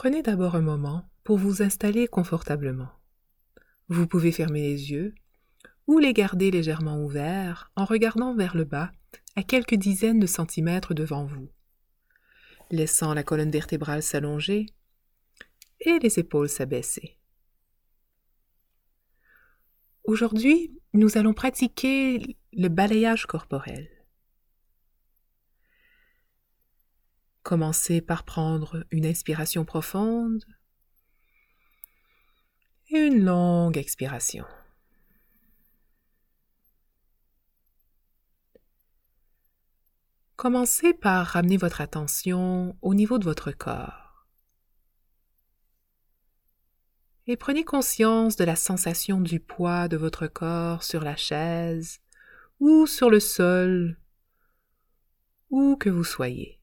Prenez d'abord un moment pour vous installer confortablement. Vous pouvez fermer les yeux ou les garder légèrement ouverts en regardant vers le bas à quelques dizaines de centimètres devant vous, laissant la colonne vertébrale s'allonger et les épaules s'abaisser. Aujourd'hui, nous allons pratiquer le balayage corporel. Commencez par prendre une inspiration profonde et une longue expiration. Commencez par ramener votre attention au niveau de votre corps. Et prenez conscience de la sensation du poids de votre corps sur la chaise ou sur le sol, où que vous soyez.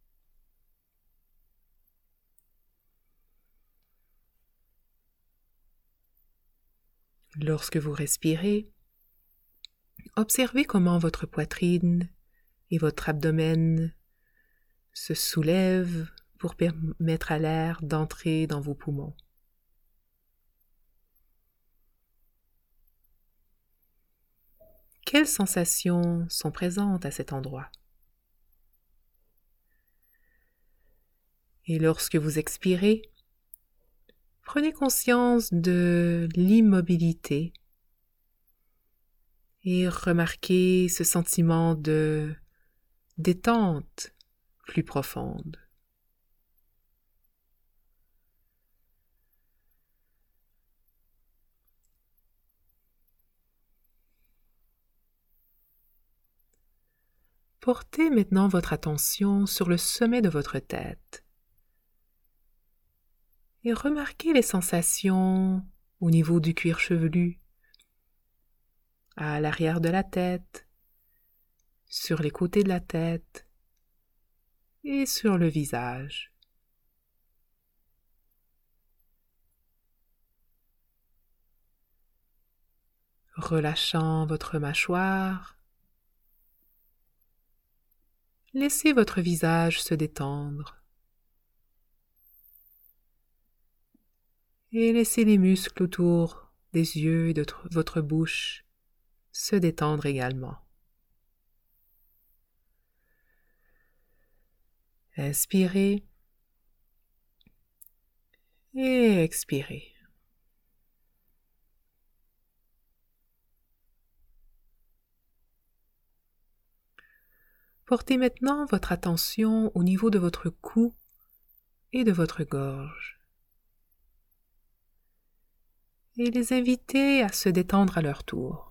Lorsque vous respirez, observez comment votre poitrine et votre abdomen se soulèvent pour permettre à l'air d'entrer dans vos poumons. Quelles sensations sont présentes à cet endroit? Et lorsque vous expirez, prenez conscience de l'immobilité et remarquez ce sentiment de détente plus profonde. Portez maintenant votre attention sur le sommet de votre tête et remarquez les sensations au niveau du cuir chevelu, à l'arrière de la tête, sur les côtés de la tête et sur le visage. Relâchant votre mâchoire, laissez votre visage se détendre et laissez les muscles autour des yeux et de votre bouche se détendre également. Inspirez et expirez. Portez maintenant votre attention au niveau de votre cou et de votre gorge. Et les invitez à se détendre à leur tour.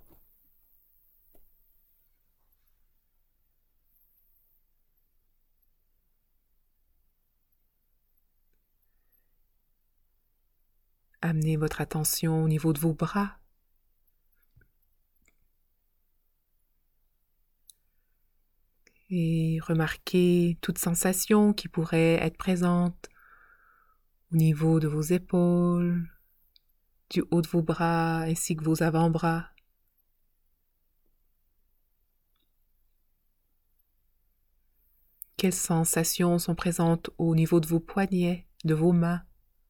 Amenez votre attention au niveau de vos bras. Et remarquez toute sensation qui pourrait être présente au niveau de vos épaules, du haut de vos bras ainsi que vos avant-bras. Quelles sensations sont présentes au niveau de vos poignets, de vos mains?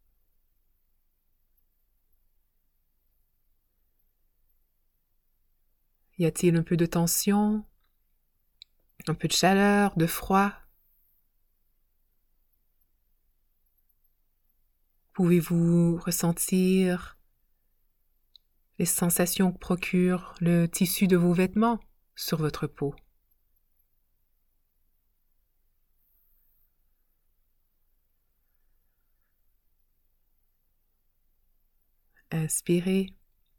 Y a-t-il un peu de tension, un peu de chaleur, de froid? Pouvez-vous ressentir les sensations que procure le tissu de vos vêtements sur votre peau? Inspirez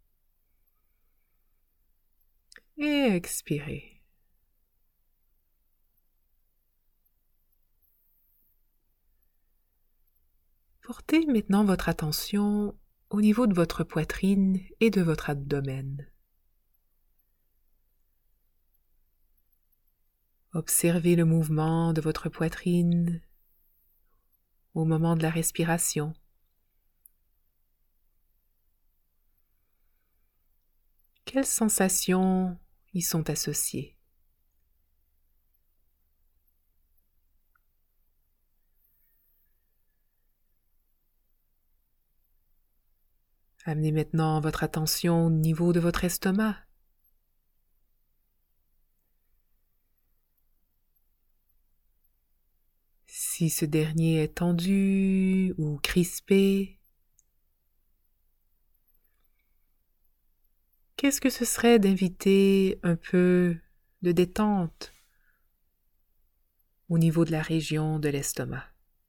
et expirez. Portez maintenant votre attention au niveau de votre poitrine et de votre abdomen. Observez le mouvement de votre poitrine au moment de la respiration. Quelles sensations y sont associées? Amenez maintenant votre attention au niveau de votre estomac. Si ce dernier est tendu ou crispé, qu'est-ce que ce serait d'inviter un peu de détente au niveau de la région de l'estomac?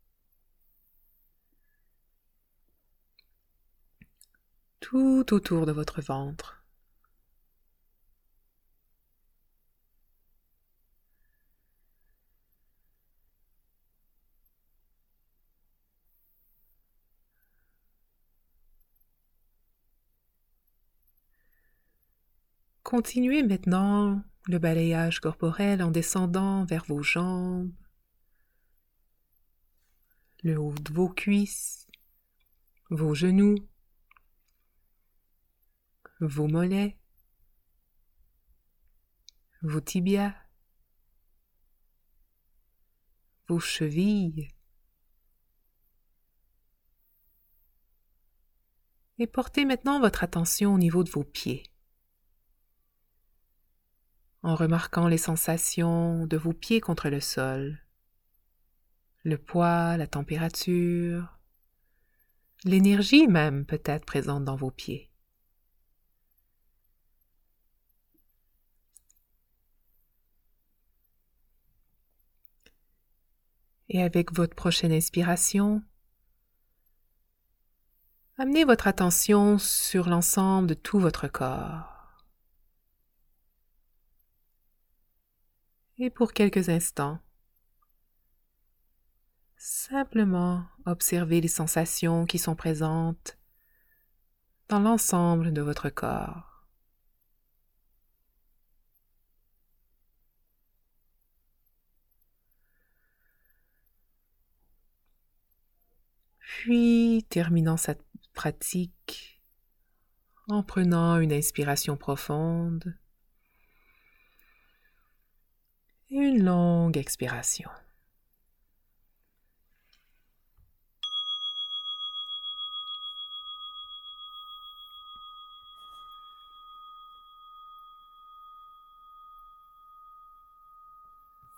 Tout autour de votre ventre. Continuez maintenant le balayage corporel en descendant vers vos jambes, le haut de vos cuisses, vos genoux, vos mollets, vos tibias, vos chevilles, et portez maintenant votre attention au niveau de vos pieds, en remarquant les sensations de vos pieds contre le sol, le poids, la température, l'énergie même peut-être présente dans vos pieds. Et avec votre prochaine inspiration, amenez votre attention sur l'ensemble de tout votre corps. Et pour quelques instants, simplement observez les sensations qui sont présentes dans l'ensemble de votre corps. Puis, terminant cette pratique en prenant une inspiration profonde et une longue expiration.